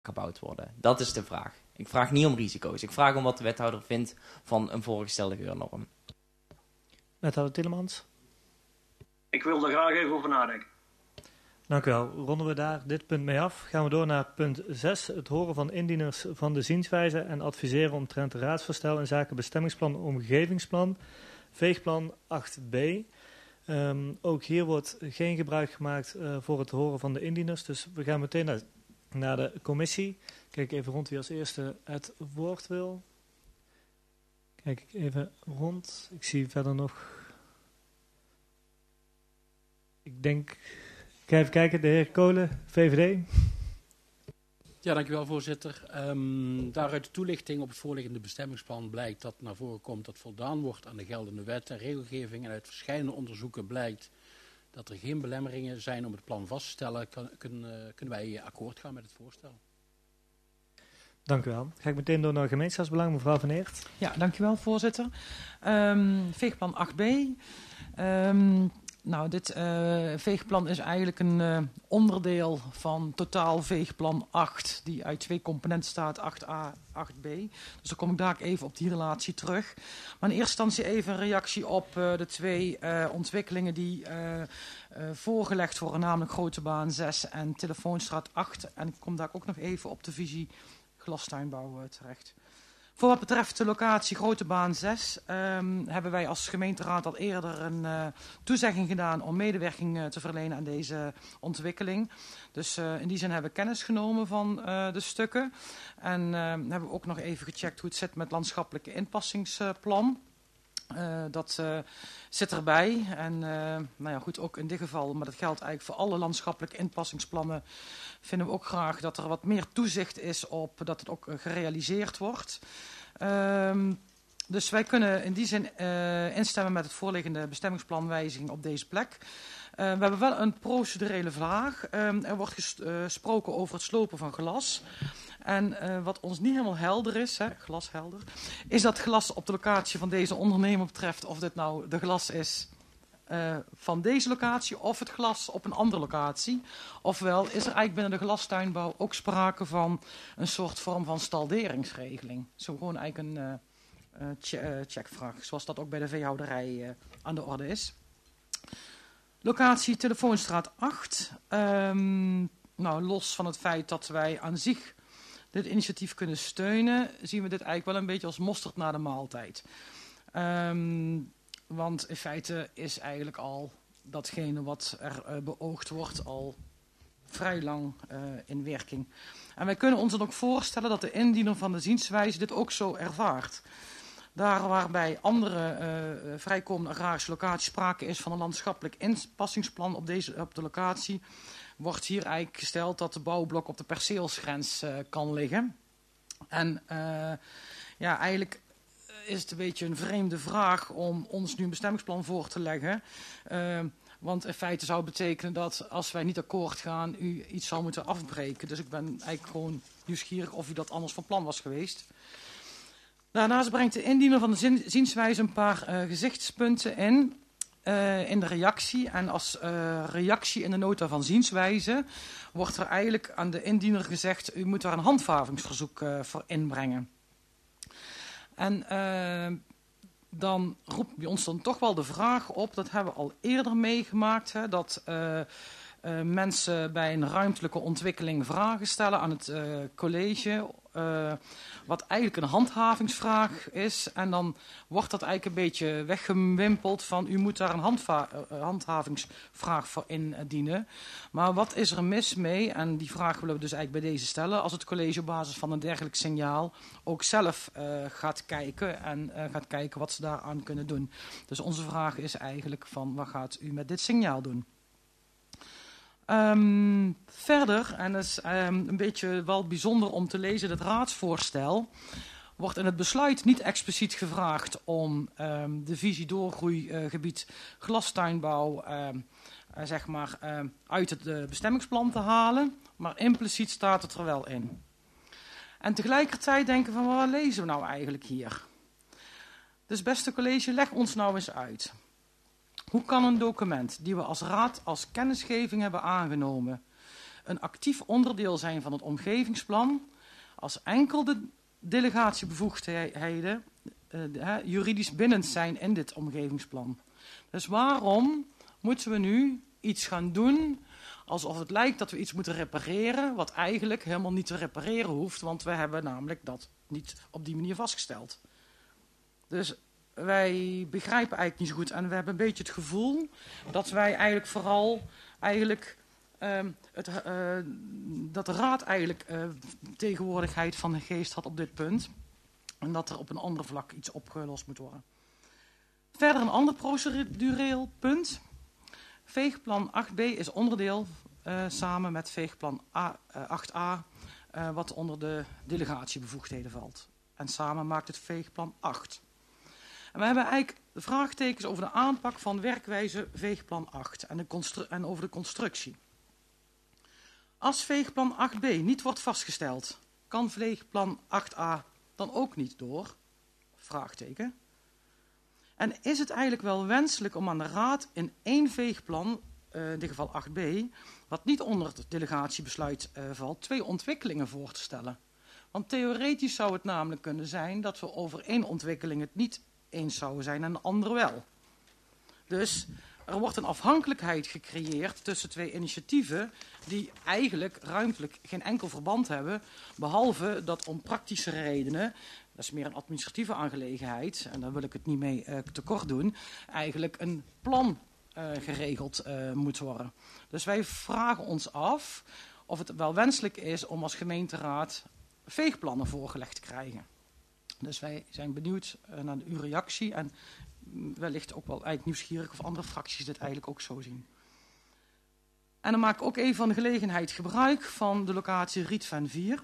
gebouwd worden? Dat is de vraag. Ik vraag niet om risico's. Ik vraag om wat de wethouder vindt van een voorgestelde geurnorm. Wethouder Tielemans. Ik wil er graag even over nadenken. Dank u wel. Ronden we daar dit punt mee af. Gaan we door naar punt 6. Het horen van indieners van de zienswijze en adviseren omtrent raadsvoorstel in zaken bestemmingsplan omgevingsplan. Veegplan 8b. Ook hier wordt geen gebruik gemaakt voor het horen van de indieners. Dus we gaan meteen naar de commissie. Kijk even rond wie als eerste het woord wil. Kijk ik even rond. Ik zie verder nog... Ik denk... Ik ga even kijken, de heer Kolen, VVD. Ja, dankjewel voorzitter. Daaruit de toelichting op het voorliggende bestemmingsplan blijkt dat naar voren komt dat voldaan wordt aan de geldende wet en regelgeving. En uit verschillende onderzoeken blijkt dat er geen belemmeringen zijn om het plan vast te stellen. Kunnen wij akkoord gaan met het voorstel. Dank u wel. Ga ik meteen door naar gemeenschapsbelang, mevrouw Van Eert. Ja, dankjewel voorzitter. Veegplan 8b. Dit veegplan is eigenlijk een onderdeel van totaal veegplan 8, die uit 2 componenten staat, 8a, 8b. Dus dan kom ik daar even op die relatie terug. Maar in eerste instantie even een reactie op de 2 ontwikkelingen die voorgelegd worden, namelijk Grote Baan 6 en Telefoonstraat 8. En ik kom daar ook nog even op de visie glastuinbouw terecht. Voor wat betreft de locatie Grote Baan 6 hebben wij als gemeenteraad al eerder een toezegging gedaan om medewerking te verlenen aan deze ontwikkeling. Dus in die zin hebben we kennis genomen van de stukken. En hebben we ook nog even gecheckt hoe het zit met het landschappelijke inpassingsplan. Dat zit erbij. En goed, ook in dit geval, maar dat geldt eigenlijk voor alle landschappelijke inpassingsplannen, vinden we ook graag dat er wat meer toezicht is op dat het ook gerealiseerd wordt. Dus wij kunnen in die zin instemmen met het voorliggende bestemmingsplanwijziging op deze plek. We hebben wel een procedurele vraag. Er wordt gesproken over het slopen van glas. En wat ons niet helemaal helder is, glashelder, is dat glas op de locatie van deze ondernemer betreft, of dit nou de glas is van deze locatie of het glas op een andere locatie. Ofwel is er eigenlijk binnen de glastuinbouw ook sprake van een soort vorm van stalderingsregeling. Zo gewoon eigenlijk een checkvraag, zoals dat ook bij de veehouderij aan de orde is. Locatie Telefoonstraat 8. Los van het feit dat wij aan zich dit initiatief kunnen steunen, zien we dit eigenlijk wel een beetje als mosterd na de maaltijd. Want in feite is eigenlijk al datgene wat er beoogd wordt al vrij lang in werking. En wij kunnen ons dan ook voorstellen dat de indiener van de zienswijze dit ook zo ervaart. Daar waarbij andere vrijkomende agrarische locaties sprake is van een landschappelijk inpassingsplan op de locatie, wordt hier eigenlijk gesteld dat de bouwblok op de perceelsgrens kan liggen. En eigenlijk is het een beetje een vreemde vraag om ons nu een bestemmingsplan voor te leggen. Want in feite zou het betekenen dat als wij niet akkoord gaan, u iets zou moeten afbreken. Dus ik ben eigenlijk gewoon nieuwsgierig of u dat anders van plan was geweest. Daarnaast brengt de indiener van de zienswijze een paar gezichtspunten in de reactie. En als reactie in de nota van zienswijze wordt er eigenlijk aan de indiener gezegd, u moet daar een handhavingsverzoek voor inbrengen. En dan roept bij ons dan toch wel de vraag op, dat hebben we al eerder meegemaakt, dat mensen bij een ruimtelijke ontwikkeling vragen stellen aan het college, wat eigenlijk een handhavingsvraag is. En dan wordt dat eigenlijk een beetje weggewimpeld van u moet daar een handhavingsvraag voor indienen. Maar wat is er mis mee, en die vraag willen we dus eigenlijk bij deze stellen, als het college op basis van een dergelijk signaal ook zelf gaat kijken en gaat kijken wat ze daaraan kunnen doen. Dus onze vraag is eigenlijk van wat gaat u met dit signaal doen? Verder, en dat is een beetje wel bijzonder om te lezen, het raadsvoorstel wordt in het besluit niet expliciet gevraagd om de visie doorgroeigebied glastuinbouw uit het bestemmingsplan te halen, maar impliciet staat het er wel in. En tegelijkertijd denken van wat lezen we nou eigenlijk hier? Dus beste college, leg ons nou eens uit. Hoe kan een document die we als raad als kennisgeving hebben aangenomen een actief onderdeel zijn van het omgevingsplan als enkel de delegatiebevoegdheden juridisch bindend zijn in dit omgevingsplan. Dus waarom moeten we nu iets gaan doen alsof het lijkt dat we iets moeten repareren, wat eigenlijk helemaal niet te repareren hoeft, want we hebben namelijk dat niet op die manier vastgesteld. Dus wij begrijpen eigenlijk niet zo goed en we hebben een beetje het gevoel dat wij eigenlijk vooral dat de raad eigenlijk tegenwoordigheid van de geest had op dit punt en dat er op een ander vlak iets opgelost moet worden. Verder een ander procedureel punt. Veegplan 8b is onderdeel samen met veegplan 8a wat onder de delegatiebevoegdheden valt. En samen maakt het veegplan 8. En we hebben eigenlijk de vraagtekens over de aanpak van werkwijze veegplan 8 en over de constructie. Als veegplan 8b niet wordt vastgesteld, kan veegplan 8a dan ook niet door? Vraagteken. En is het eigenlijk wel wenselijk om aan de raad in één veegplan, in dit geval 8b, wat niet onder het delegatiebesluit valt, 2 ontwikkelingen voor te stellen? Want theoretisch zou het namelijk kunnen zijn dat we over 1 ontwikkeling het niet eens zouden zijn en de andere wel. Dus er wordt een afhankelijkheid gecreëerd tussen 2 initiatieven die eigenlijk ruimtelijk geen enkel verband hebben, behalve dat om praktische redenen, dat is meer een administratieve aangelegenheid, en daar wil ik het niet mee tekort doen, eigenlijk een plan geregeld moet worden. Dus wij vragen ons af of het wel wenselijk is om als gemeenteraad veegplannen voorgelegd te krijgen. Dus wij zijn benieuwd naar uw reactie en wellicht ook wel eigenlijk nieuwsgierig of andere fracties dit eigenlijk ook zo zien. En dan maak ik ook even van de gelegenheid gebruik van de locatie Rietven 4.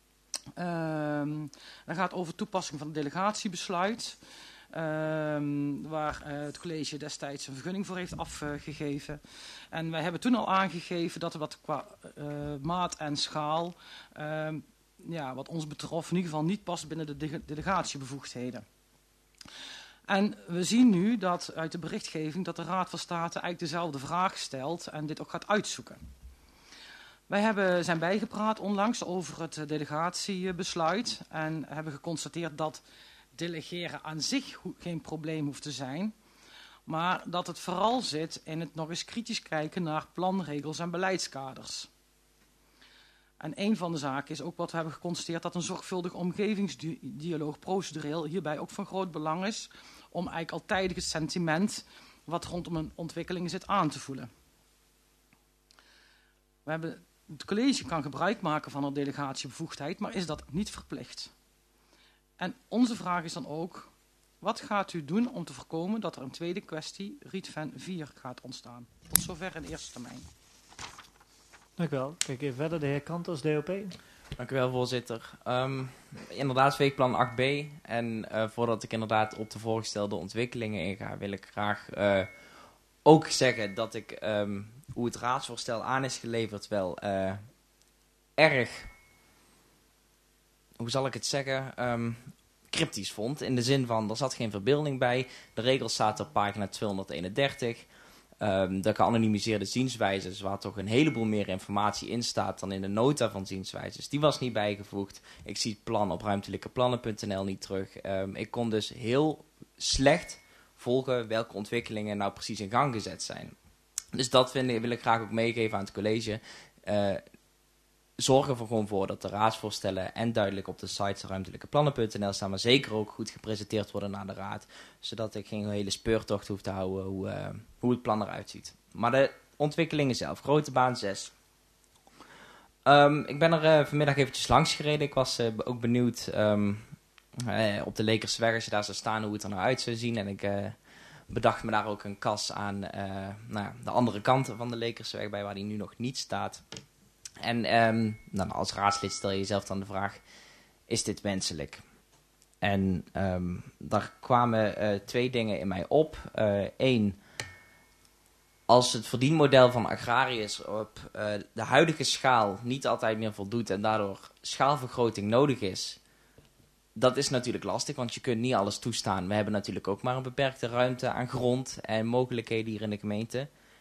Dat gaat over toepassing van het delegatiebesluit, waar het college destijds een vergunning voor heeft afgegeven. En wij hebben toen al aangegeven dat er wat qua maat en schaal, wat ons betrof, in ieder geval niet past binnen de delegatiebevoegdheden. En we zien nu dat uit de berichtgeving dat de Raad van State eigenlijk dezelfde vraag stelt en dit ook gaat uitzoeken. Wij zijn bijgepraat onlangs over het delegatiebesluit en hebben geconstateerd dat delegeren aan zich geen probleem hoeft te zijn, maar dat het vooral zit in het nog eens kritisch kijken naar planregels en beleidskaders. En een van de zaken is ook wat we hebben geconstateerd, dat een zorgvuldig omgevingsdialoog procedureel hierbij ook van groot belang is, om eigenlijk al tijdig het sentiment wat rondom een ontwikkeling zit aan te voelen. Het college kan gebruik maken van een delegatiebevoegdheid, maar is dat niet verplicht. En onze vraag is dan ook, wat gaat u doen om te voorkomen dat er een tweede kwestie, Rietven 4, gaat ontstaan? Tot zover in eerste termijn. Dank u wel. Kijk even verder, de heer Kanters, DOP. Dank u wel, voorzitter. Inderdaad, veegplan 8b. En voordat ik inderdaad op de voorgestelde ontwikkelingen inga, wil ik graag ook zeggen dat ik hoe het raadsvoorstel aan is geleverd wel erg, hoe zal ik het zeggen, cryptisch vond. In de zin van, er zat geen verbeelding bij. De regels zaten op pagina 231. De geanonimiseerde zienswijzes, waar toch een heleboel meer informatie in staat dan in de nota van zienswijzes, die was niet bijgevoegd. Ik zie het plan op ruimtelijkeplannen.nl niet terug. Ik kon dus heel slecht volgen welke ontwikkelingen nou precies in gang gezet zijn. Dus dat wil ik graag ook meegeven aan het college. Zorg er gewoon voor dat de raadsvoorstellen en duidelijk op de site ruimtelijkeplannen.nl staan, maar zeker ook goed gepresenteerd worden naar de raad, zodat ik geen hele speurtocht hoef te houden hoe het plan eruit ziet. Maar de ontwikkelingen zelf, grote baan 6. Ik ben er vanmiddag eventjes langs gereden. Ik was ook benieuwd op de Lekersweg, als je daar zou staan, hoe het er nou uit zou zien. En ik bedacht me daar ook een kas aan de andere kant van de Lekersweg bij, waar die nu nog niet staat. En als raadslid stel je jezelf dan de vraag, is dit wenselijk? En daar kwamen 2 dingen in mij op. 1, als het verdienmodel van agrariërs op de huidige schaal niet altijd meer voldoet en daardoor schaalvergroting nodig is, dat is natuurlijk lastig, want je kunt niet alles toestaan. We hebben natuurlijk ook maar een beperkte ruimte aan grond en mogelijkheden hier in de gemeente.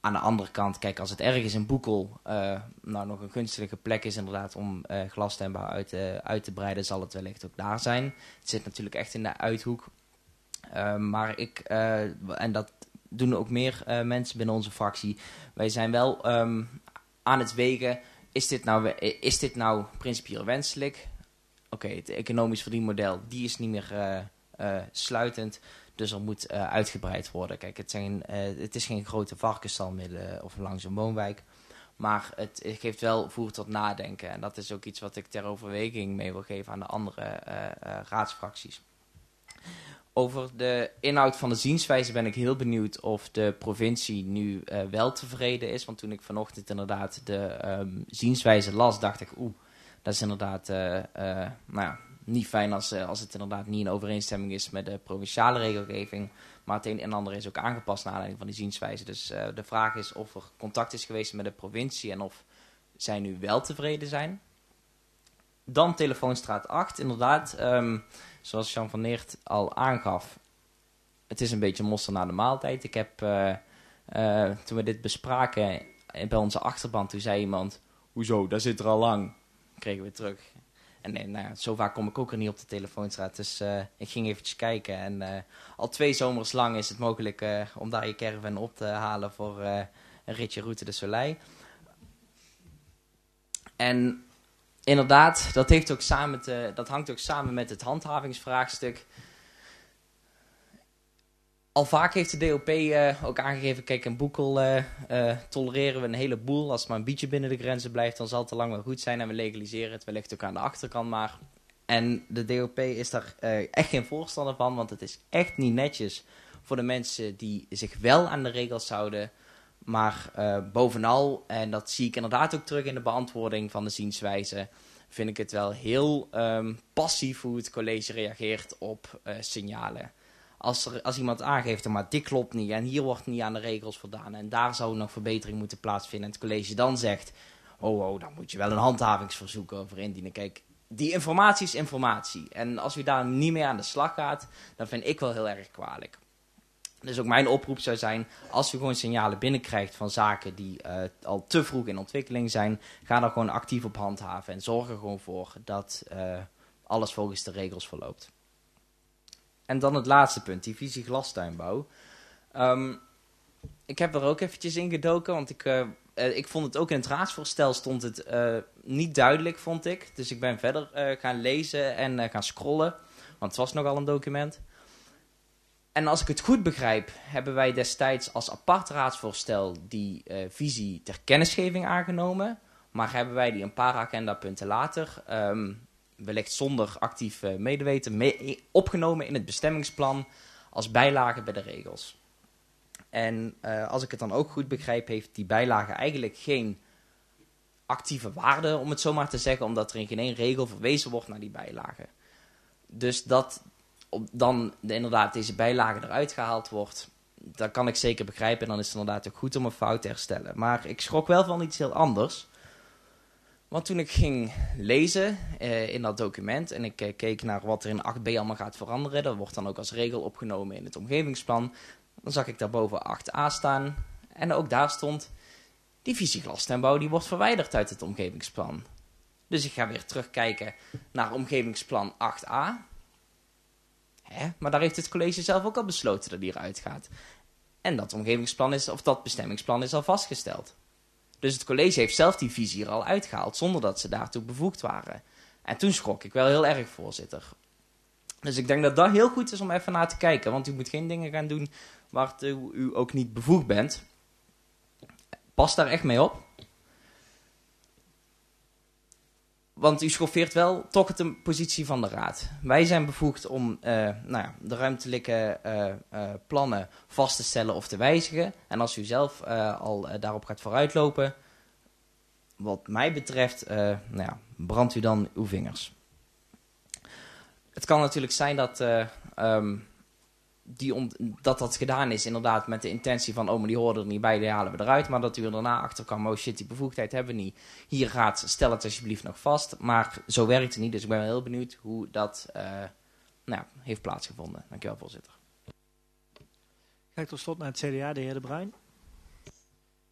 Aan de andere kant, kijk, als het ergens in Boekel nog een gunstige plek is inderdaad om glastuinbouw uit te breiden, zal het wellicht ook daar zijn. Het zit natuurlijk echt in de Uithoek. Maar en dat doen ook meer mensen binnen onze fractie. Wij zijn wel aan het wegen, is dit nou principieel wenselijk? Oké, het economisch verdienmodel, die is niet meer sluitend. Dus er moet uitgebreid worden. Kijk, het is geen grote varkensstal midden of langs een woonwijk. Maar het geeft wel voer tot nadenken. En dat is ook iets wat ik ter overweging mee wil geven aan de andere raadsfracties. Over de inhoud van de zienswijze ben ik heel benieuwd of de provincie nu wel tevreden is. Want toen ik vanochtend inderdaad de zienswijze las, dacht ik, dat is inderdaad niet fijn als het inderdaad niet in overeenstemming is met de provinciale regelgeving. Maar het een en ander is ook aangepast naar aanleiding van die zienswijze. Dus de vraag is of er contact is geweest met de provincie en of zij nu wel tevreden zijn. Dan Telefoonstraat 8, inderdaad, zoals Jan van Neert al aangaf. Het is een beetje mossen na de maaltijd. Ik heb, toen we dit bespraken bij onze achterban, toen zei iemand, hoezo, daar zit er al lang. Kregen we terug. En nee, zo vaak kom ik ook er niet op de Telefoonstraat. Dus ik ging eventjes kijken. En al 2 zomers lang is het mogelijk om daar je caravan op te halen voor een ritje Route de Soleil. En inderdaad, dat hangt ook samen met het handhavingsvraagstuk. Al vaak heeft de DOP ook aangegeven, kijk, in Boekel tolereren we een heleboel. Als het maar een beetje binnen de grenzen blijft, dan zal het te lang wel goed zijn. En we legaliseren het wellicht ook aan de achterkant maar. En de DOP is daar echt geen voorstander van, want het is echt niet netjes voor de mensen die zich wel aan de regels houden. Maar bovenal, en dat zie ik inderdaad ook terug in de beantwoording van de zienswijze, vind ik het wel heel passief hoe het college reageert op signalen. Als iemand aangeeft, maar dit klopt niet en hier wordt niet aan de regels voldaan en daar zou nog verbetering moeten plaatsvinden en het college dan zegt, dan moet je wel een handhavingsverzoek over indienen. Kijk, die informatie is informatie en als u daar niet mee aan de slag gaat, dan vind ik wel heel erg kwalijk. Dus ook mijn oproep zou zijn, als u gewoon signalen binnenkrijgt van zaken die al te vroeg in ontwikkeling zijn, ga daar gewoon actief op handhaven en zorg er gewoon voor dat alles volgens de regels verloopt. En dan het laatste punt, die visie glastuinbouw. Ik heb er ook eventjes in gedoken, want ik vond het ook in het raadsvoorstel stond het niet duidelijk, vond ik. Dus ik ben verder gaan lezen en gaan scrollen, want het was nogal een document. En als ik het goed begrijp, hebben wij destijds als apart raadsvoorstel die visie ter kennisgeving aangenomen. Maar hebben wij die een paar agendapunten later, wellicht zonder actief medeweten, opgenomen in het bestemmingsplan als bijlage bij de regels. En als ik het dan ook goed begrijp, heeft die bijlage eigenlijk geen actieve waarde, om het zo maar te zeggen, omdat er in geen één regel verwezen wordt naar die bijlage. Dus dat dan inderdaad deze bijlage eruit gehaald wordt, dat kan ik zeker begrijpen. En dan is het inderdaad ook goed om een fout te herstellen. Maar ik schrok wel van iets heel anders. Want toen ik ging lezen in dat document en ik keek naar wat er in 8b allemaal gaat veranderen, dat wordt dan ook als regel opgenomen in het omgevingsplan, dan zag ik daarboven 8a staan. En ook daar stond, die visie glastuinbouw die wordt verwijderd uit het omgevingsplan. Dus ik ga weer terugkijken naar omgevingsplan 8a. Maar daar heeft het college zelf ook al besloten dat die eruit gaat. En dat omgevingsplan dat bestemmingsplan is al vastgesteld. Dus het college heeft zelf die visie er al uitgehaald, zonder dat ze daartoe bevoegd waren. En toen schrok ik wel heel erg, voorzitter. Dus ik denk dat dat heel goed is om even naar te kijken. Want u moet geen dingen gaan doen waar u ook niet bevoegd bent. Pas daar echt mee op. Want u schoffeert wel toch de positie van de raad. Wij zijn bevoegd om de ruimtelijke plannen vast te stellen of te wijzigen. En als u zelf al daarop gaat vooruitlopen, wat mij betreft, brandt u dan uw vingers. Het kan natuurlijk zijn dat gedaan is inderdaad met de intentie van, maar die hoorden er niet bij, die halen we eruit. Maar dat u er daarna achter kwam, oh shit, die bevoegdheid hebben we niet. Hier raad, stel het alsjeblieft nog vast. Maar zo werkt het niet, dus ik ben wel heel benieuwd hoe dat heeft plaatsgevonden. Dankjewel, voorzitter. Ga ik tot slot naar het CDA, de heer De Bruin.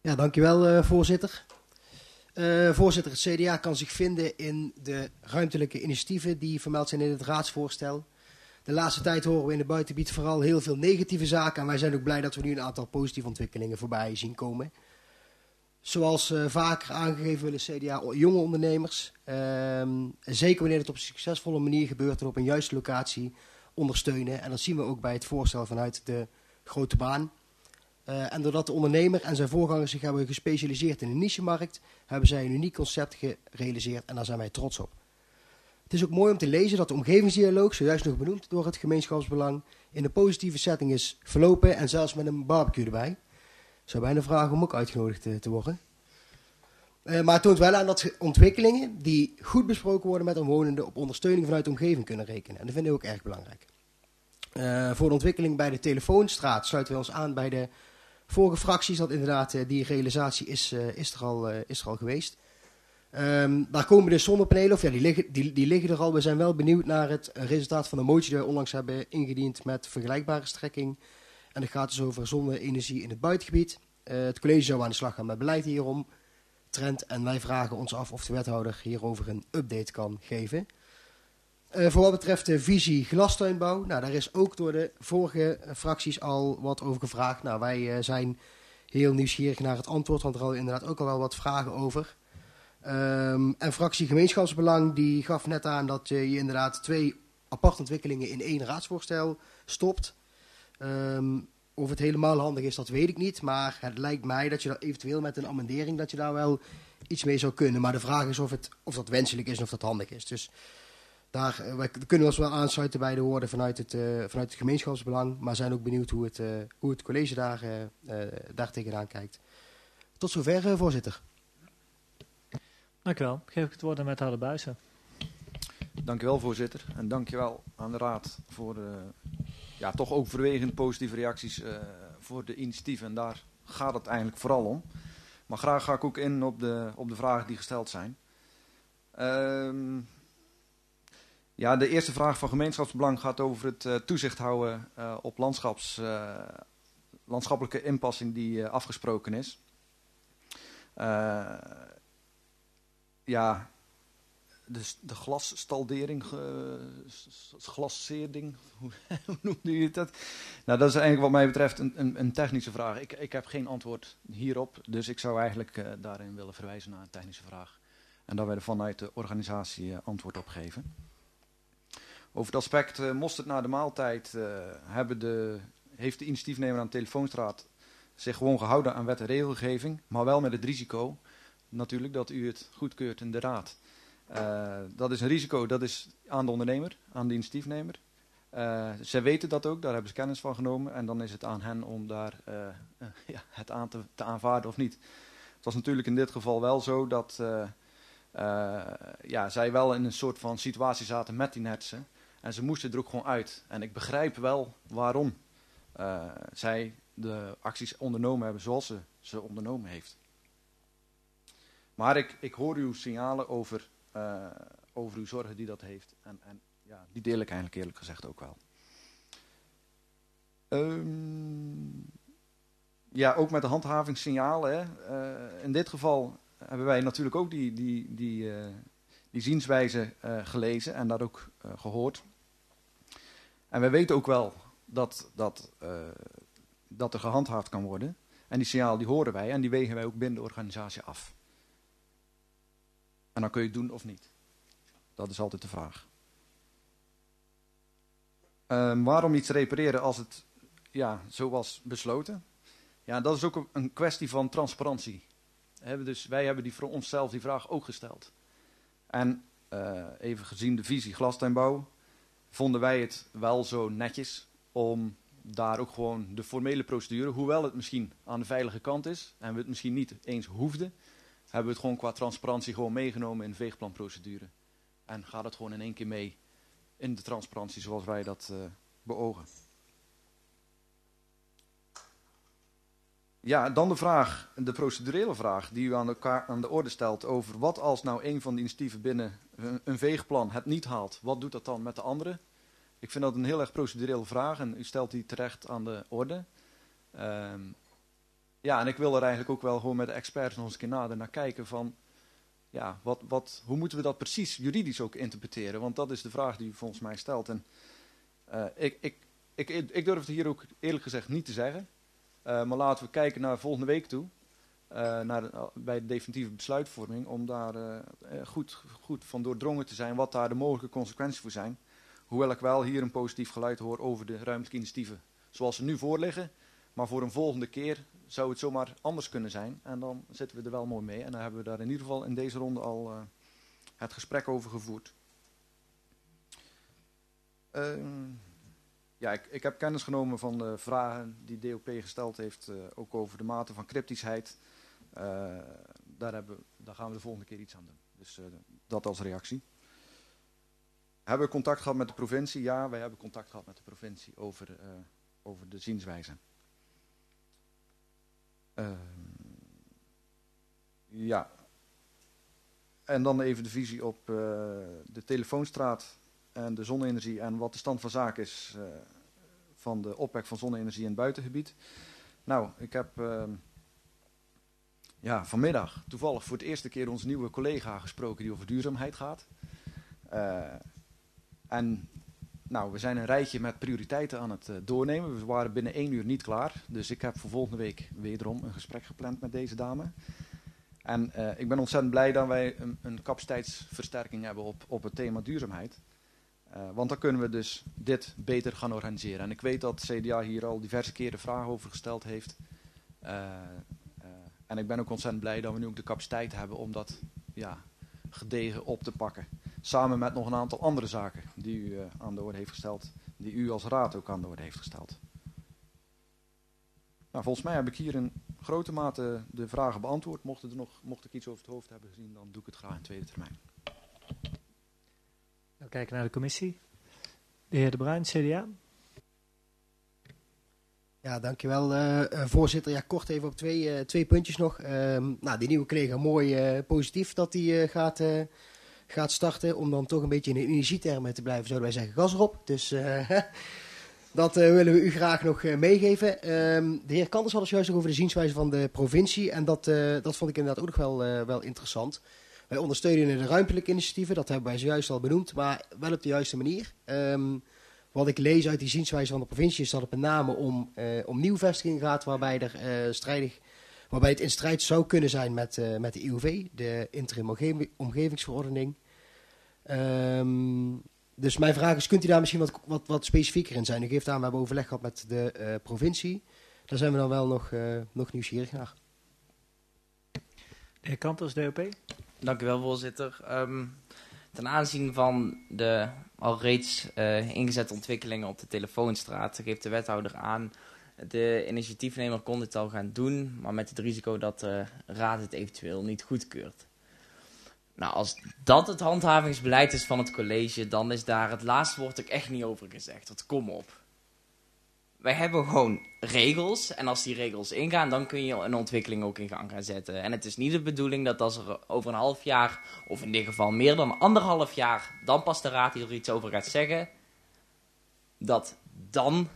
Ja, dankjewel voorzitter. Voorzitter, het CDA kan zich vinden in de ruimtelijke initiatieven die vermeld zijn in het raadsvoorstel. De laatste tijd horen we in het buitengebied vooral heel veel negatieve zaken. En wij zijn ook blij dat we nu een aantal positieve ontwikkelingen voorbij zien komen. Zoals vaker aangegeven willen CDA jonge ondernemers, zeker wanneer het op een succesvolle manier gebeurt en op een juiste locatie, ondersteunen. En dat zien we ook bij het voorstel vanuit de grote baan. En doordat de ondernemer en zijn voorgangers zich hebben gespecialiseerd in een nichemarkt, hebben zij een uniek concept gerealiseerd en daar zijn wij trots op. Het is ook mooi om te lezen dat de omgevingsdialoog, zojuist nog benoemd door het gemeenschapsbelang, in een positieve setting is verlopen en zelfs met een barbecue erbij. Ik zou bijna vragen om ook uitgenodigd te worden. Maar het toont wel aan dat ontwikkelingen die goed besproken worden met omwonenden op ondersteuning vanuit de omgeving kunnen rekenen. En dat vinden we ook erg belangrijk. Voor de ontwikkeling bij de Telefoonstraat sluiten we ons aan bij de vorige fracties. Dat inderdaad die realisatie is er al geweest. Daar komen de zonnepanelen, of ja, die liggen er al. We zijn wel benieuwd naar het resultaat van de motie die we onlangs hebben ingediend met vergelijkbare strekking. En dat gaat dus over zonne-energie in het buitengebied. Het college zou aan de slag gaan met beleid hierom. Trend, en wij vragen ons af of de wethouder hierover een update kan geven. Voor wat betreft de visie glastuinbouw, nou, daar is ook door de vorige fracties al wat over gevraagd. Nou, wij zijn heel nieuwsgierig naar het antwoord, want er hadden inderdaad ook al wel wat vragen over. En fractie gemeenschapsbelang die gaf net aan dat je inderdaad 2 aparte ontwikkelingen in 1 raadsvoorstel stopt. Of het helemaal handig is, dat weet ik niet. Maar het lijkt mij dat je daar eventueel met een amendering dat je daar wel iets mee zou kunnen. Maar de vraag is of dat wenselijk is en of dat handig is. Dus wij kunnen ons wel aansluiten bij de woorden vanuit het gemeenschapsbelang. Maar zijn ook benieuwd hoe het college daar tegenaan kijkt. Tot zover, voorzitter. Dank u wel. Geef ik het woord aan wethouder Buijsen. Dank u wel, voorzitter. En dank je wel aan de raad voor toch overwegend positieve reacties voor de initiatieven. En daar gaat het eigenlijk vooral om. Maar graag ga ik ook in op de vragen die gesteld zijn. De eerste vraag van gemeenschapsbelang gaat over het toezicht houden op landschappelijke inpassing die afgesproken is. Dus de glasstaldering, glasseerding, hoe noemde u dat? Nou, dat is eigenlijk wat mij betreft een technische vraag. Ik heb geen antwoord hierop, dus ik zou eigenlijk daarin willen verwijzen naar een technische vraag. En dat wij er vanuit de organisatie antwoord op geven. Over het aspect mosterd na de maaltijd heeft de initiatiefnemer aan de Telefoonstraat zich gewoon gehouden aan wet en regelgeving, maar wel met het risico natuurlijk dat u het goedkeurt in de raad. Dat is een risico, dat is aan de ondernemer, aan de initiatiefnemer. Zij weten dat ook, daar hebben ze kennis van genomen. En dan is het aan hen om daar het aan te aanvaarden of niet. Het was natuurlijk in dit geval wel zo dat zij wel in een soort van situatie zaten met die netsen. En ze moesten er ook gewoon uit. En ik begrijp wel waarom zij de acties ondernomen hebben zoals ze ondernomen heeft. Maar ik hoor uw signalen over uw zorgen die dat heeft. En die deel ik eigenlijk eerlijk gezegd ook wel. Ook met de handhavingssignalen. In dit geval hebben wij natuurlijk ook die zienswijze gelezen en dat ook gehoord. En wij weten ook wel dat er gehandhaafd kan worden. En die signalen die horen wij en die wegen wij ook binnen de organisatie af. En dan kun je het doen of niet. Dat is altijd de vraag. Waarom iets repareren als het zo was besloten? Ja, dat is ook een kwestie van transparantie. Wij hebben voor onszelf die vraag ook gesteld. En even gezien de visie glastuinbouw, vonden wij het wel zo netjes om daar ook gewoon de formele procedure, hoewel het misschien aan de veilige kant is en we het misschien niet eens hoefden, hebben we het gewoon qua transparantie gewoon meegenomen in de veegplanprocedure. En gaat het gewoon in één keer mee in de transparantie zoals wij dat beogen. Ja, dan de procedurele vraag die u aan de orde stelt over wat als nou een van de initiatieven binnen een veegplan het niet haalt. Wat doet dat dan met de andere? Ik vind dat een heel erg procedurele vraag en u stelt die terecht aan de orde. Ja, en ik wil er eigenlijk ook wel gewoon met de experts nog eens een keer nader naar kijken van, ja, hoe moeten we dat precies juridisch ook interpreteren? Want dat is de vraag die u volgens mij stelt. En ik durf het hier ook eerlijk gezegd niet te zeggen. Maar laten we kijken naar volgende week toe. Bij de definitieve besluitvorming. Om daar goed van doordrongen te zijn wat daar de mogelijke consequenties voor zijn. Hoewel ik wel hier een positief geluid hoor over de ruimtelijke initiatieven. Zoals ze nu voorliggen. Maar voor een volgende keer zou het zomaar anders kunnen zijn. En dan zitten we er wel mooi mee. En dan hebben we daar in ieder geval in deze ronde al het gesprek over gevoerd. Ik heb kennis genomen van de vragen die DOP gesteld heeft. Ook over de mate van cryptischheid. Daar gaan we de volgende keer iets aan doen. Dus dat als reactie. Hebben we contact gehad met de provincie? Ja, wij hebben contact gehad met de provincie over de zienswijze. Ja. En dan even de visie op de telefoonstraat en de zonne-energie en wat de stand van zaken is van de opwek van zonne-energie in het buitengebied. Nou, ik heb vanmiddag toevallig voor het eerste keer onze nieuwe collega gesproken die over duurzaamheid gaat. En nou, we zijn een rijtje met prioriteiten aan het doornemen. We waren binnen 1 uur niet klaar. Dus ik heb voor volgende week wederom een gesprek gepland met deze dame. En ik ben ontzettend blij dat wij een capaciteitsversterking hebben op het thema duurzaamheid. Want dan kunnen we dus dit beter gaan organiseren. En ik weet dat CDA hier al diverse keren vragen over gesteld heeft. En ik ben ook ontzettend blij dat we nu ook de capaciteit hebben om dat gedegen op te pakken. Samen met nog een aantal andere zaken die u aan de orde heeft gesteld. Die u als raad ook aan de orde heeft gesteld. Nou, volgens mij heb ik hier in grote mate de vragen beantwoord. Mocht ik iets over het hoofd hebben gezien, dan doe ik het graag in tweede termijn. We kijken naar de commissie. De heer De Bruin, CDA. Ja, dankjewel voorzitter. Ja, kort even op twee puntjes nog. Die nieuwe collega, mooi positief dat hij gaat starten. Om dan toch een beetje in de energietermen te blijven, zouden wij zeggen gas erop. Dus dat willen we u graag nog meegeven. De heer Kanders had het juist nog over de zienswijze van de provincie. En dat vond ik inderdaad ook nog wel interessant. Wij ondersteunen de ruimtelijke initiatieven, dat hebben wij zojuist al benoemd, maar wel op de juiste manier. Wat ik lees uit die zienswijze van de provincie is dat het met name om nieuwvestiging gaat, waarbij het in strijd zou kunnen zijn met de IOV, de interim omgevingsverordening. Dus mijn vraag is, kunt u daar misschien wat specifieker in zijn? U geeft aan, we hebben overleg gehad met de provincie. Daar zijn we dan wel nog nieuwsgierig naar. De heer Kanters, DOP. Dank u wel, voorzitter. Ten aanzien van de al reeds ingezette ontwikkelingen op de telefoonstraat geeft de wethouder aan, de initiatiefnemer kon dit al gaan doen, maar met het risico dat de raad het eventueel niet goedkeurt. Nou, als dat het handhavingsbeleid is van het college, dan is daar het laatste woord ook echt niet over gezegd. Want kom op. Wij hebben gewoon regels en als die regels ingaan, dan kun je een ontwikkeling ook in gang gaan zetten. En het is niet de bedoeling dat als er over een half jaar, of in dit geval meer dan 1,5 jaar, dan pas de raad hier iets over gaat zeggen, dat dan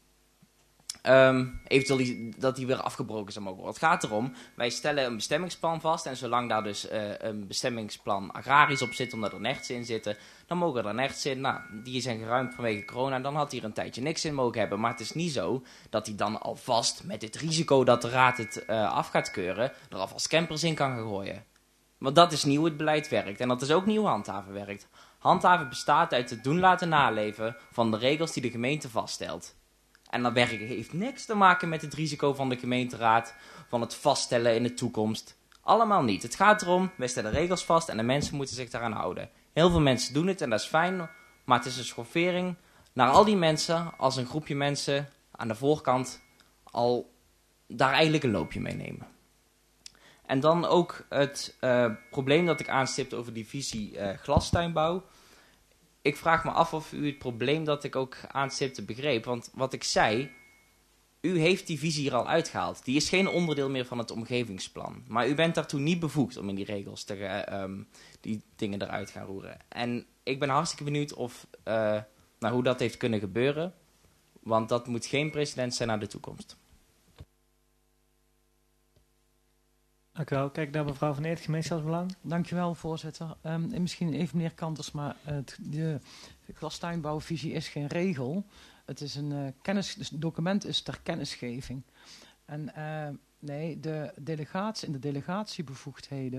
eventueel dat die weer afgebroken zou mogen worden. Het gaat erom, wij stellen een bestemmingsplan vast en zolang daar dus een bestemmingsplan agrarisch op zit, omdat er nertsen in zitten, dan mogen er nertsen in. Nou, die zijn geruimd vanwege corona, dan had hier een tijdje niks in mogen hebben. Maar het is niet zo dat hij dan alvast met het risico dat de raad het af gaat keuren, er alvast campers in kan gaan gooien. Want dat is niet hoe het beleid werkt en dat is ook niet hoe handhaven werkt. Handhaven bestaat uit het doen laten naleven van de regels die de gemeente vaststelt. En dat heeft niks te maken met het risico van de gemeenteraad, van het vaststellen in de toekomst. Allemaal niet. Het gaat erom, wij stellen regels vast en de mensen moeten zich daaraan houden. Heel veel mensen doen het en dat is fijn, maar het is een schoffering naar al die mensen als een groepje mensen aan de voorkant al daar eigenlijk een loopje mee nemen. En dan ook het probleem dat ik aanstipte over die visie glastuinbouw. Ik vraag me af of u het probleem dat ik ook aanstipte begreep. Want wat ik zei, u heeft die visie hier al uitgehaald. Die is geen onderdeel meer van het omgevingsplan. Maar u bent daartoe niet bevoegd om in die regels die dingen eruit te gaan roeren. En ik ben hartstikke benieuwd hoe dat heeft kunnen gebeuren. Want dat moet geen precedent zijn naar de toekomst. Dank u wel. Kijk naar mevrouw Van Eert, gemeenschapsbelang. Dankjewel, voorzitter. En misschien even meneer Kanters, maar de glastuinbouwvisie is geen regel. Het is een document is ter kennisgeving. En nee, in de delegatiebevoegdheden